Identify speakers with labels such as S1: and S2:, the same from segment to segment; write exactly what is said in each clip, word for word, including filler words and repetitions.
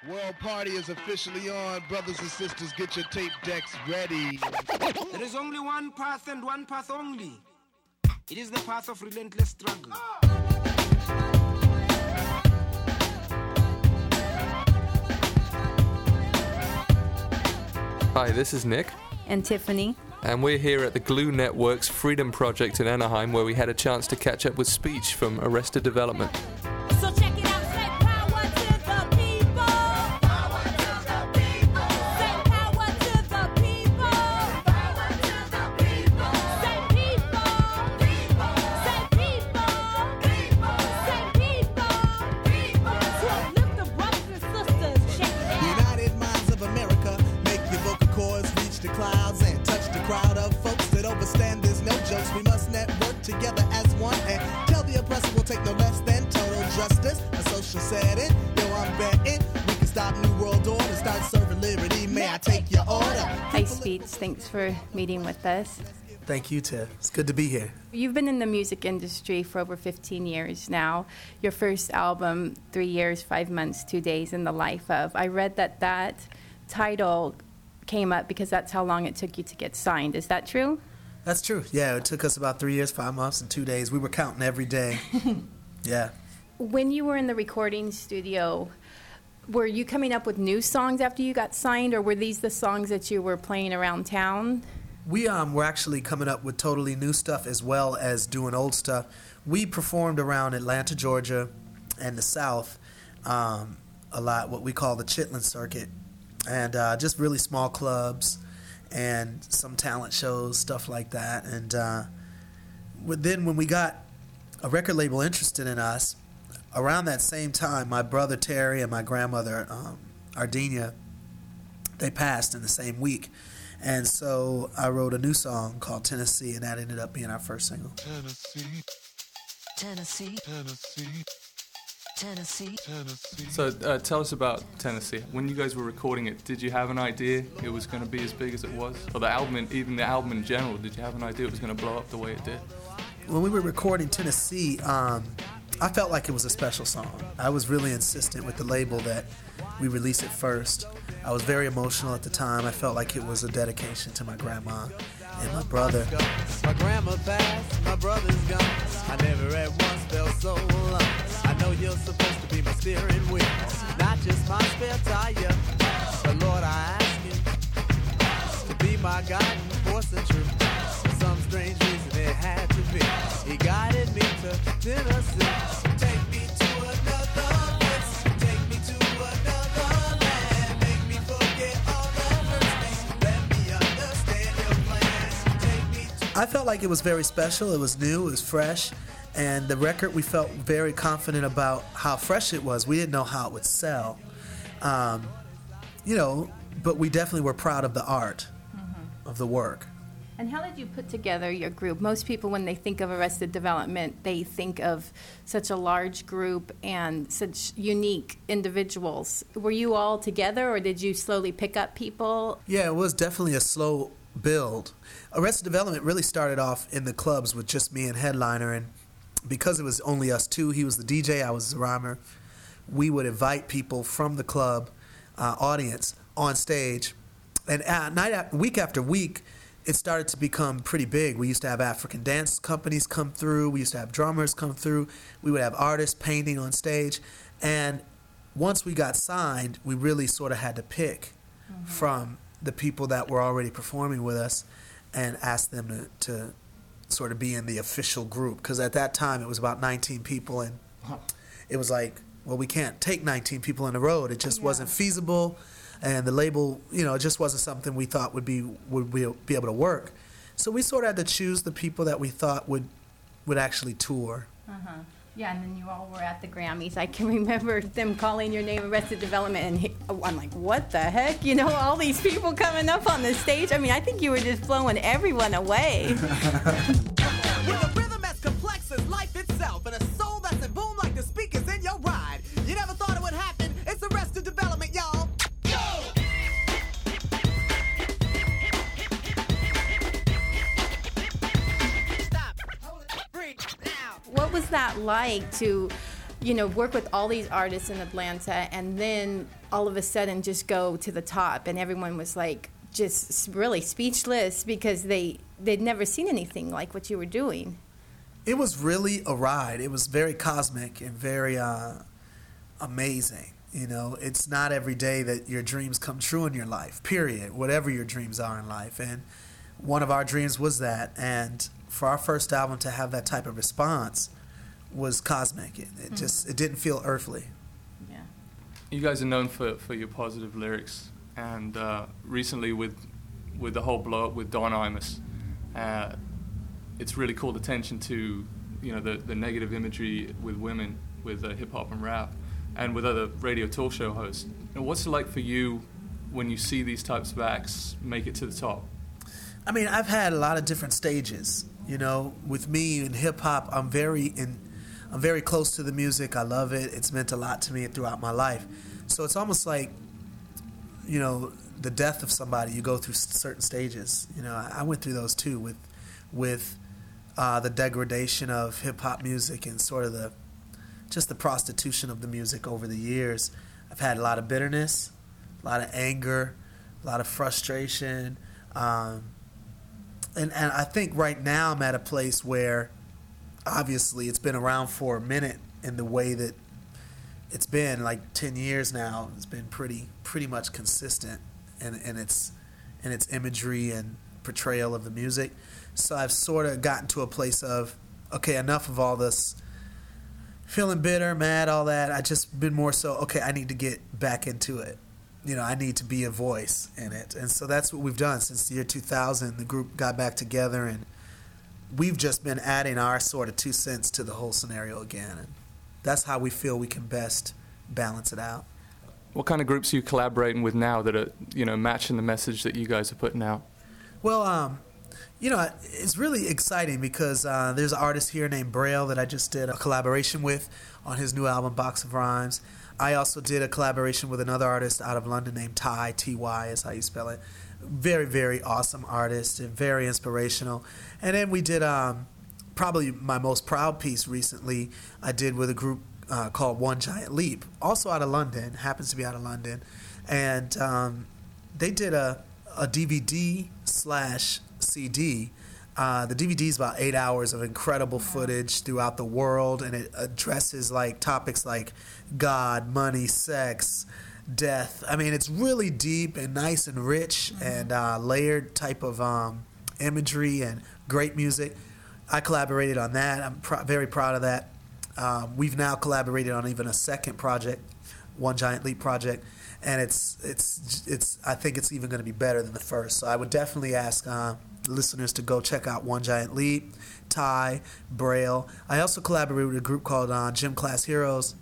S1: World Party is officially on. Brothers and sisters, get your tape decks ready.
S2: There is only one path and one path only. It is the path of relentless struggle.
S3: Hi, this is Nick.
S4: And Tiffany.
S3: And we're here at the Glue Network's Freedom Project in Anaheim, where we had a chance to catch up with Speech from Arrested Development.
S5: So check it out, say power to the people. Power to the people. Say power to the people. Power to the people. Say people. People. Say people. People. Say people. People. So lift the brothers and sisters, check it out.
S6: United Minds of America, make your vocal cords reach the clouds and touch the crowd of folks that overstand there's no jokes. We must network together as one and tell the oppressor we'll take no less than total justice. A social setting, yo, I'm betting we can stop New World Order, start serving liberty. May I take your order?
S4: Hi, Speech. Thanks for meeting with us.
S6: Thank you, Tiff. It's good to be here.
S4: You've been in the music industry for over fifteen years now. Your first album, Three Years, Five Months, Two Days in the Life of. I read that that title came up because that's how long it took you to get signed. Is that true?
S6: That's true. Yeah, it took us about three years, five months, and two days. We were counting every day. Yeah.
S4: When you were in the recording studio, were you coming up with new songs after you got signed, or were these the songs that you were playing around town?
S6: We um were actually coming up with totally new stuff as well as doing old stuff. We performed around Atlanta, Georgia, and the South um, a lot, what we call the Chitlin Circuit, and uh, just really small clubs and some talent shows, stuff like that. And uh, then when we got a record label interested in us, around that same time, my brother Terry and my grandmother um, Ardenia, they passed in the same week. And so I wrote a new song called Tennessee, and that ended up being our first single.
S7: Tennessee, Tennessee, Tennessee, Tennessee, Tennessee.
S3: So uh, tell us about Tennessee. When you guys were recording it, did you have an idea it was going to be as big as it was? Or the album, even the album in general, did you have an idea it was going to blow up the way it did?
S6: When we were recording Tennessee, um, I felt like it was a special song. I was really insistent with the label that we release it first. I was very emotional at the time. I felt like it was a dedication to my grandma and my brother.
S8: My grandma passed, my brother's gone. I never at once felt so alone. I know you're supposed to be my steering wheel, not just my spare tire. But Lord, I ask you to be my guiding force and truth. For some strange reason it had to be. He guided me to Tennessee. Take me to another place. Take me to another land. Make me forget all the hurts. Let me understand your plans. Take me to
S6: I felt like it was very special. It was new. It was fresh. And the record, we felt very confident about how fresh it was. We didn't know how it would sell. Um, you know, but we definitely were proud of the art, mm-hmm. of the work.
S4: And how did you put together your group? Most people, when they think of Arrested Development, they think of such a large group and such unique individuals. Were you all together, or did you slowly pick up people?
S6: Yeah, it was definitely a slow build. Arrested Development really started off in the clubs with just me and Headliner, and because it was only us two, he was the D J, I was the rhymer, we would invite people from the club uh, audience on stage. And uh, night, week after week, it started to become pretty big. We used to have African dance companies come through. We used to have drummers come through. We would have artists painting on stage. And once we got signed, we really sort of had to pick mm-hmm. from the people that were already performing with us and ask them to, to sort of be in the official group. Because at that time, it was about nineteen people. And it was like, well, we can't take nineteen people on the road. It just yeah. wasn't feasible. And the label, you know, it just wasn't something we thought would be would be able to work. So we sort of had to choose the people that we thought would would actually tour.
S4: Uh-huh. Yeah, and then you all were at the Grammys. I can remember them calling your name Arrested Development, and he, I'm like, what the heck? You know, all these people coming up on the stage. I mean, I think you were just blowing everyone away.
S8: With a rhythm as complex as life itself, and a soul that's in boom like the speakers in your ride. You never thought it would happen. It's Arrested Development, y'all.
S4: What was that like to, you know, work with all these artists in Atlanta and then all of a sudden just go to the top, and everyone was like just s- really speechless because they they'd never seen anything like what you were doing.
S6: It was really a ride. It was very cosmic and very uh, amazing. You know, it's not every day that your dreams come true in your life, period, whatever your dreams are in life. And one of our dreams was that. And for our first album to have that type of response was cosmic. It, it just, it didn't feel earthly.
S4: Yeah.
S3: You guys are known for, for your positive lyrics, and uh, recently with with the whole blow up with Don Imus, uh, it's really called attention to, you know, the, the negative imagery with women, with uh, hip hop and rap, and with other radio talk show hosts. And what's it like for you when you see these types of acts make it to the top?
S6: I mean, I've had a lot of different stages. You know, with me in hip hop, I'm very in, I'm very close to the music. I love it. It's meant a lot to me throughout my life. So it's almost like, you know, the death of somebody. You go through s- certain stages. You know, I, I went through those too with, with uh, the degradation of hip hop music and sort of the, just the prostitution of the music over the years. I've had a lot of bitterness, a lot of anger, a lot of frustration. Um, And and I think right now I'm at a place where, obviously, it's been around for a minute in the way that it's been, like ten years now. It's been pretty pretty much consistent in, in its in its imagery and portrayal of the music. So I've sort of gotten to a place of, okay, enough of all this feeling bitter, mad, all that. I just been more so, okay, I need to get back into it. You know, I need to be a voice in it. And so that's what we've done since the year two thousand. The group got back together, and we've just been adding our sort of two cents to the whole scenario again. And that's how we feel we can best balance it out.
S3: What kind of groups are you collaborating with now that are, you know, matching the message that you guys are putting out?
S6: Well, um, you know, it's really exciting because uh, there's an artist here named Braille that I just did a collaboration with on his new album, Box of Rhymes. I also did a collaboration with another artist out of London named Ty, T Y is how you spell it. Very, very awesome artist and very inspirational. And then we did um, probably my most proud piece recently I did with a group uh, called One Giant Leap, also out of London, happens to be out of London. And um, they did a, a D V D slash C D. Uh, the D V D is about eight hours of incredible footage throughout the world, and it addresses like topics like God, money, sex, death. I mean, it's really deep and nice and rich and uh, layered type of um, imagery and great music. I collaborated on that. I'm pr- very proud of that. Um, we've now collaborated on even a second project, One Giant Leap project, and it's it's it's. I think it's even going to be better than the first. So I would definitely ask uh, listeners to go check out One Giant Leap, Ty, Braille. I also collaborated with a group called uh, Gym Class Heroes,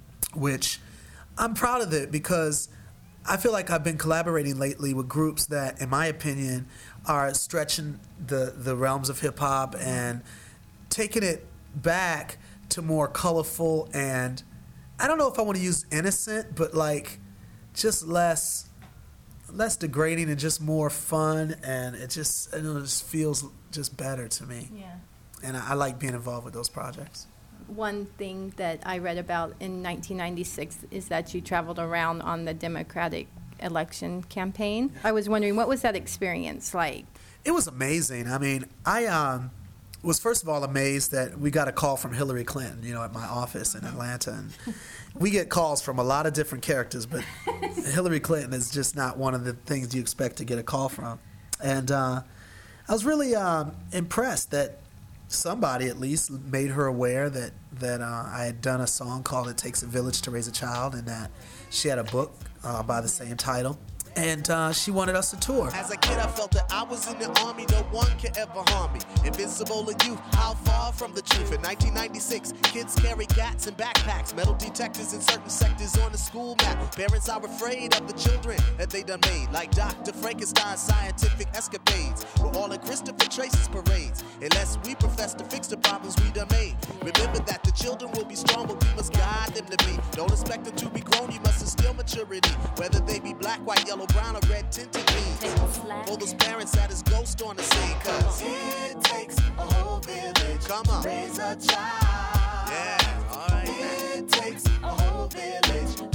S6: which I'm proud of it because I feel like I've been collaborating lately with groups that, in my opinion, are stretching the, the realms of hip-hop and taking it back to more colorful and, I don't know if I want to use innocent, but like just less less degrading and just more fun, and it just, I know, it just feels just better to me.
S4: Yeah.
S6: And I, I like being involved with those projects.
S4: One thing that I read about in nineteen ninety-six is that you traveled around on the Democratic election campaign. I was wondering, what was that experience like?
S6: It was amazing. I mean, I um, was first of all amazed that we got a call from Hillary Clinton, you know, at my office in Atlanta. And we get calls from a lot of different characters, but Hillary Clinton is just not one of the things you expect to get a call from. And uh, I was really um, impressed that somebody at least made her aware that, that uh, I had done a song called It Takes a Village to Raise a Child, and that she had a book uh, by the same title. And uh, she wanted us to tour.
S8: As a kid, I felt that I was in the army, no one could ever harm me. Invincible in youth, how far from the truth. In nineteen ninety-six, kids carry gats and backpacks, metal detectors in certain sectors on the school map. Parents are afraid of the children that they done made, like Doctor Frankenstein's scientific escapades. We're all in Christopher Tracy's parades, unless we profess to fix the problems we done made. Remember that the children will be strong, but we must guide them to be. Don't expect them to be grown, you must instill maturity, whether they be black, white, yellow, brown, or red tinted beans. For those parents that is ghost on the scene, cause it takes a whole village Come on. to raise a child. Yeah, alright. It takes a whole village to raise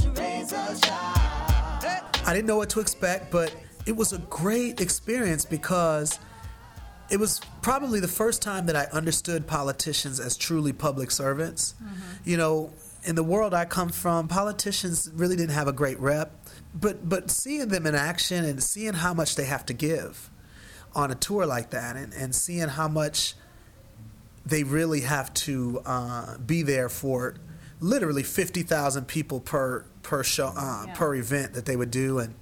S8: Jesus shine.
S6: I didn't know what to expect, but it was a great experience because it was probably the first time that I understood politicians as truly public servants. Mm-hmm. You know, in the world I come from, politicians really didn't have a great rep, but but seeing them in action and seeing how much they have to give on a tour like that, and, and seeing how much they really have to uh, be there for literally fifty thousand people per per show uh, yeah. per event that they would do, and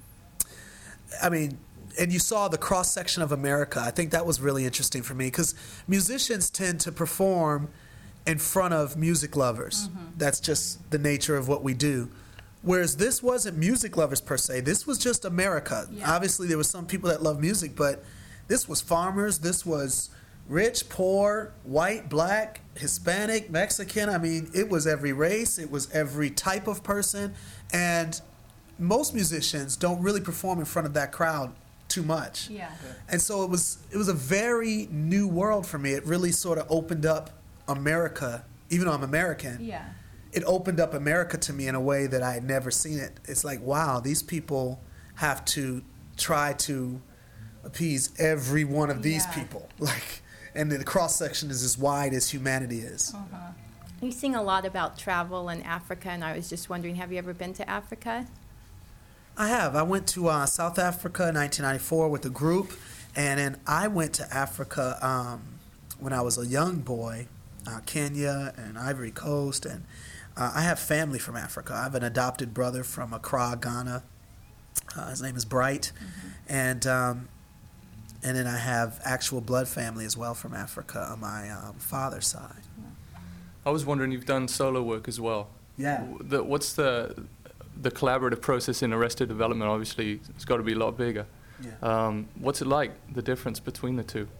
S6: I mean, and you saw the cross section of America. I think that was really interesting for me because musicians tend to perform in front of music lovers. Mm-hmm. That's just the nature of what we do. Whereas this wasn't music lovers per se. This was just America. Yeah. Obviously, there were some people that love music, but this was farmers. This was rich, poor, white, black, Hispanic, Mexican. I mean, it was every race. It was every type of person. And most musicians don't really perform in front of that crowd too much.
S4: Yeah.
S6: And so it was it was a very new world for me. It really sort of opened up America, even though I'm American.
S4: Yeah.
S6: It opened up America to me in a way that I had never seen it. It's like, wow, these people have to try to appease every one of these
S4: Yeah.
S6: people. Like, and the cross section is as wide as humanity is.
S4: Uh-huh. You sing a lot about travel in Africa, and I was just wondering, have you ever been to Africa?
S6: I have. I went to uh, South Africa in nineteen ninety-four with a group, and then I went to Africa um, when I was a young boy, uh, Kenya and Ivory Coast, and uh, I have family from Africa. I have an adopted brother from Accra, Ghana. Uh, his name is Bright, mm-hmm. and um, and then I have actual blood family as well from Africa on my um, father's side.
S3: I was wondering, you've done solo work as well.
S6: Yeah.
S3: The, what's the the collaborative process in Arrested Development? Obviously, it's got to be a lot bigger.
S6: Yeah.
S3: Um, what's it like, the difference between the two?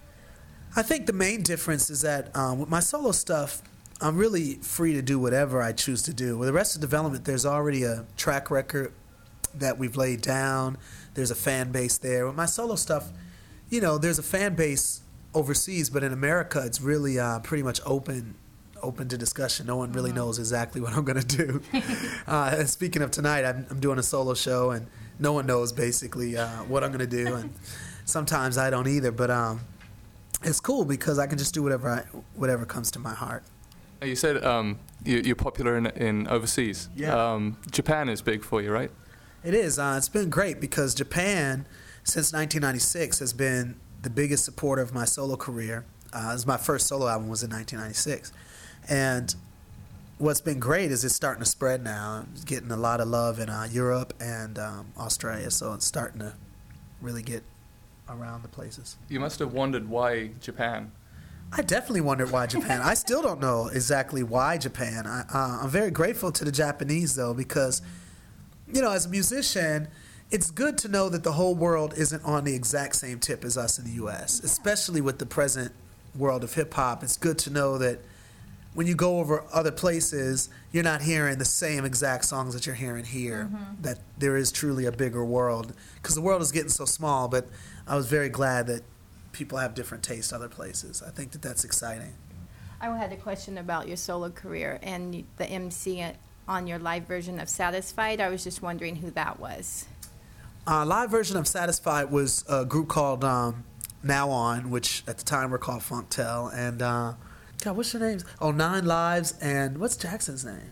S6: I think the main difference is that um, with my solo stuff, I'm really free to do whatever I choose to do. With Arrested Development, there's already a track record that we've laid down. There's a fan base there. With my solo stuff, you know, there's a fan base overseas, but in America, it's really uh, pretty much open open to discussion. No one really mm-hmm. knows exactly what I'm going to do. uh, speaking of tonight, I'm, I'm doing a solo show, and no one knows basically uh, what I'm going to do, and sometimes I don't either, but um, it's cool because I can just do whatever I, whatever comes to my heart.
S3: You said um, you, you're popular in, in overseas.
S6: Yeah.
S3: Um, Japan is big for you, right?
S6: It is. Uh, it's been great because Japan, since nineteen ninety-six, has been the biggest supporter of my solo career. Uh, this is my first solo album was in nineteen ninety-six. And what's been great is it's starting to spread now. It's getting a lot of love in uh, Europe and um, Australia, so it's starting to really get around the places.
S3: You must have wondered why Japan.
S6: I definitely wondered why Japan. I still don't know exactly why Japan. I, uh, I'm very grateful to the Japanese, though, because, you know, as a musician, it's good to know that the whole world isn't on the exact same tip as us in the U S, especially with the present world of hip-hop. It's good to know that when you go over other places, you're not hearing the same exact songs that you're hearing here, mm-hmm. that there is truly a bigger world. Because the world is getting so small, but I was very glad that people have different tastes other places. I think that that's exciting.
S4: I had a question about your solo career and the M C on your live version of Satisfied. I was just wondering who that was.
S6: Uh, live version of Satisfied was a group called um, Now On, which at the time were called Funktel, and uh, God, what's your name? Oh, Nine Lives, and what's Jackson's name?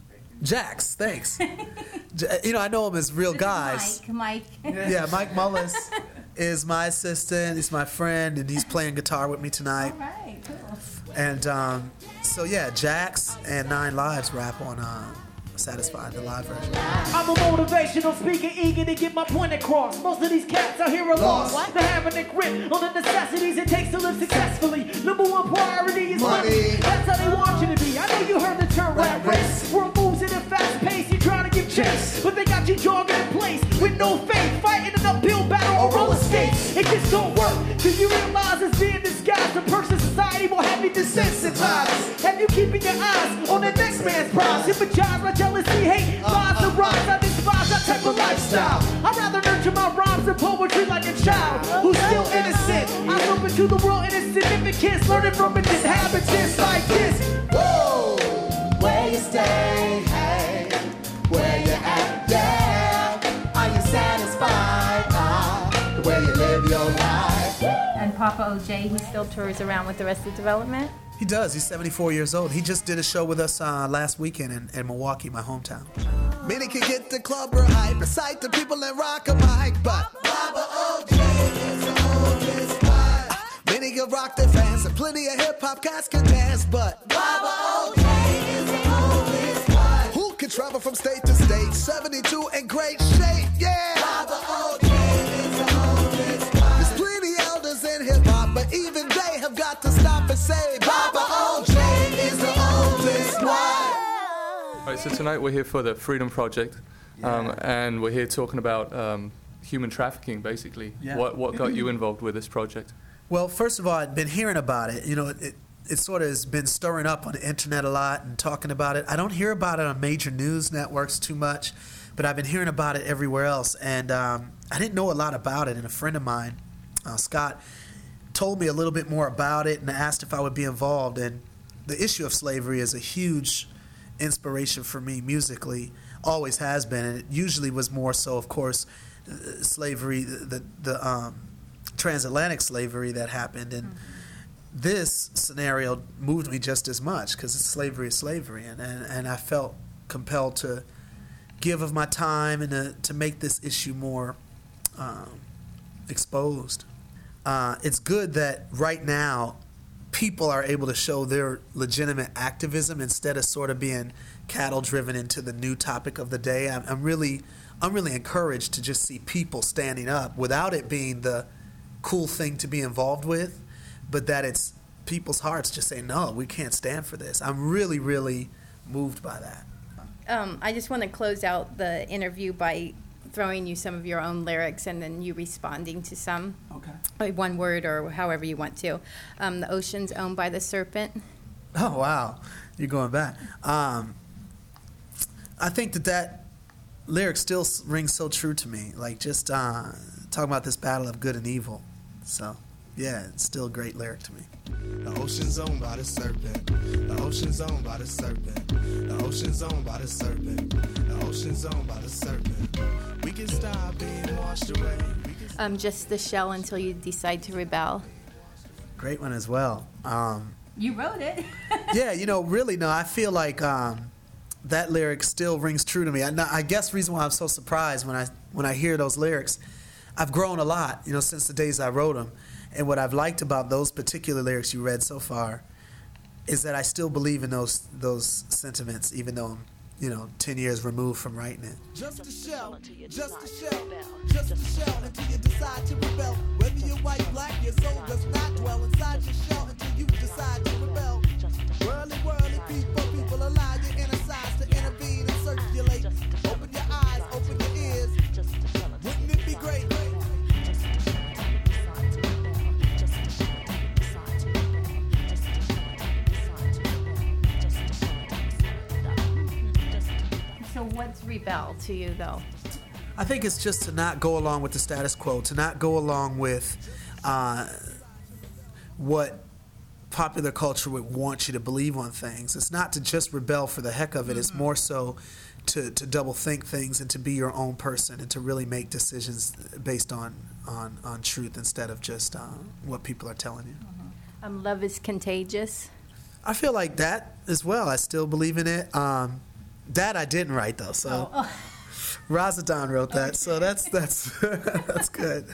S6: Jax, thanks. You know, I know him as real guys.
S4: Mike, Mike.
S6: Yeah, Mike Mullis is my assistant. He's my friend, and he's playing guitar with me tonight.
S4: All right, cool.
S6: And um, so, yeah, Jax and Nine Lives rap on uh, Satisfied, the live version.
S9: I'm a motivational speaker, eager to get my point across. Most of these cats out here are lost.
S8: What?
S9: They're having a grip on the necessities it takes to live successfully. Number one priority is money.
S8: Money.
S9: That's how they want you to be. I know you heard the term rap race. World moves at a fast pace, you trying to give chase, but they got you jogging in place with no faith, fighting an uphill battle on roller skates. It just don't work till you realize it's being disguised. The perks of society will have you desensitized. Have you keeping your eyes on the next man's prize? Hypnotize my jealousy, hate, lies and rhymes. I despise that type of lifestyle. I'd rather nurture my rhymes and poetry like a child who's still innocent. I look into the world and its significance, learning from its inhabitants like this.
S8: Whoa, where you stay, hey, where you at
S4: Papa O J, he still tours around with Arrested Development?
S6: He does. He's seventy-four years old. He just did a show with us uh, last weekend in, in Milwaukee, my hometown.
S8: Many can get the club or hype, recite the people and rock a mic, but Baba O J is the oldest one. Many can rock their fans, and plenty of hip-hop cats can dance, but Baba O J is the oldest one. Who can travel from state to state, seventy-two in great shape, yeah! Baba O J is the oldest one. There's plenty elders in hip-hop, but even they have got to stop and say, Baba O J is the oldest one.
S3: All right, so tonight we're here for the Freedom Project, um, and we're here talking about um, human trafficking, basically.
S6: Yeah.
S3: What what got you involved with this project?
S6: Well, first of all, I'd been hearing about it. You know, it, it, it sort of has been stirring up on the internet a lot and talking about it. I don't hear about it on major news networks too much, but I've been hearing about it everywhere else. And um, I didn't know a lot about it, and a friend of mine, uh, Scott, told me a little bit more about it and asked if I would be involved. And the issue of slavery is a huge inspiration for me musically, always has been, and it usually was more so, of course, uh, slavery, the the um, transatlantic slavery that happened, and mm-hmm. this scenario moved me just as much because slavery is slavery, and, and, and I felt compelled to give of my time and to, to make this issue more um, exposed. Uh, it's good that right now people are able to show their legitimate activism instead of sort of being cattle driven into the new topic of the day. I'm, I'm really, I'm really encouraged to just see people standing up without it being the cool thing to be involved with, but that it's people's hearts just saying, no, we can't stand for this. I'm really, really moved by that.
S4: Um, I just want to close out the interview by throwing you some of your own lyrics and then you responding to some.
S6: Okay.
S4: Like one word or however you want to. Um, the ocean's owned by the serpent.
S6: Oh, wow. You're going back. Um, I think that that lyric still s- rings so true to me. Like just uh, talking about this battle of good and evil. So, yeah, it's still a great lyric to me.
S8: The ocean's owned by the serpent. The ocean's owned by the serpent. The ocean's owned by the serpent. The ocean's owned by the serpent. We can stop being washed away.
S4: Um, just the shell until you decide to rebel.
S6: Great one as well. Um,
S4: You wrote it.
S6: yeah, you know, really, no, I feel like um, that lyric still rings true to me. I, I guess the reason why I'm so surprised when I when I hear those lyrics, I've grown a lot, you know, since the days I wrote them. And what I've liked about those particular lyrics you read so far is that I still believe in those those sentiments, even though I'm, you know, ten years removed from writing it.
S8: Just a shell, just a shell, just a shell until you decide to rebel. Whether you're white, black, your soul does not dwell inside your shell until you decide to rebel. Whirly, whirly, people, people allow your inner sides to intervene and circulate. Open your eyes, open your ears. Wouldn't it be great?
S4: So what's rebel to you, though?
S6: I think it's just to not go along with the status quo, to not go along with uh, what popular culture would want you to believe on things. It's not to just rebel for the heck of it. Mm-hmm. It's more so to, to double think things and to be your own person and to really make decisions based on on, on truth instead of just uh, what people are telling you.
S4: Mm-hmm. Um, love is contagious.
S6: I feel like that as well. I still believe in it. Um, that I didn't write though, so.
S4: Oh.
S6: Razadon wrote that, okay. So that's that's that's good.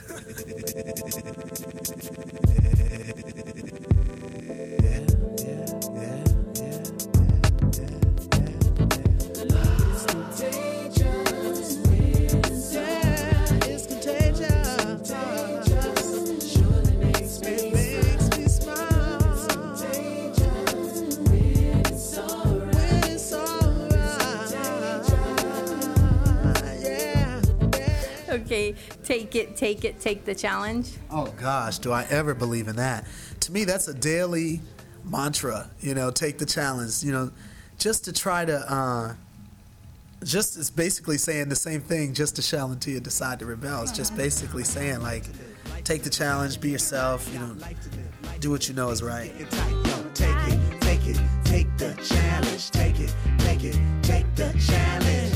S4: Okay, take it, take it, take the challenge.
S6: Oh gosh, do I ever believe in that? To me, that's a daily mantra. You know, take the challenge. You know, just to try to, uh, just it's basically saying the same thing. Just to shall until you decide to rebel. It's just basically saying like, take the challenge, be yourself. You know, do what you know is right.
S8: Take it, take it, take the challenge. Take it, take it, take the challenge.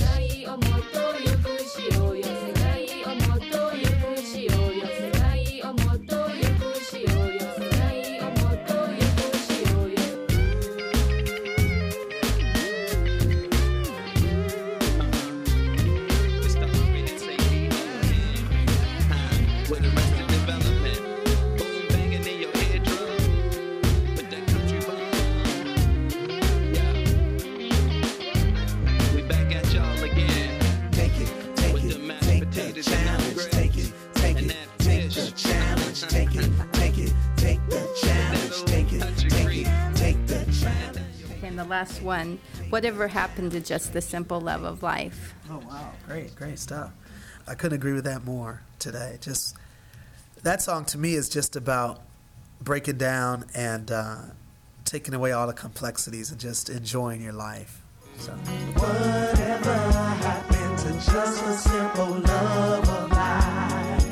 S4: last one, whatever happened to just the simple love of life?
S6: Oh, wow. Great, great stuff. I couldn't agree with that more today. Just that song to me is just about breaking down and uh, taking away all the complexities and just enjoying your life. So.
S8: Whatever happened to just a simple love of life?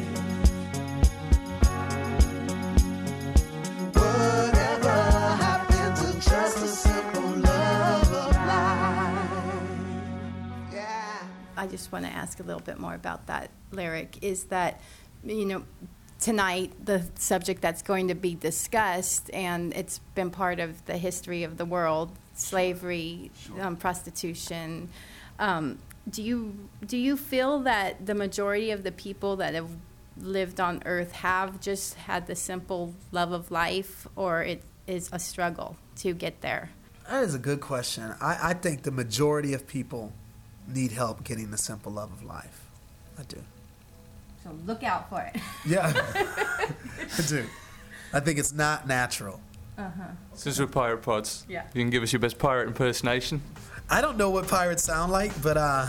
S8: Whatever happened to just a simple love of life? Yeah.
S4: I just want to ask a little bit more about that lyric. Is that, you know, tonight the subject that's going to be discussed, and it's been part of the history of the world, slavery, um, prostitution. Um, do you do you feel that the majority of the people that have lived on Earth have just had the simple love of life, or it is a struggle to get there?
S6: That is a good question. I, I think the majority of people need help getting the simple love of life. I do.
S4: So look out for it.
S6: Yeah, I do. I think it's not natural.
S4: Uh-huh.
S3: Since we're Pirate Pods,
S4: Yeah.
S3: you can give us your best pirate impersonation.
S6: I don't know what pirates sound like, but uh,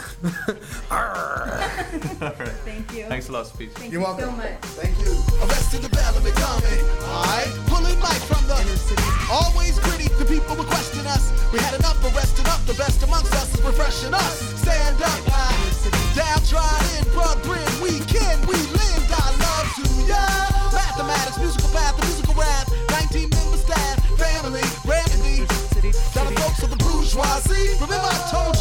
S4: Thank you.
S3: Thanks a lot, Speech.
S4: Thank
S6: You're
S4: you
S6: welcome.
S4: so much.
S6: Thank you.
S1: Arrested the Bellamy coming. Alright, pulling light from the inner city. Always gritty, the people would question us. We had enough of resting up. The best amongst us is refreshing us. Stand up, downtrodden, brethren. We can, we lend our love to ya. Mathematics, musical path, the musical wrath. nineteen member staff, family, remedy. Down the folks of the bourgeoisie. Remember I told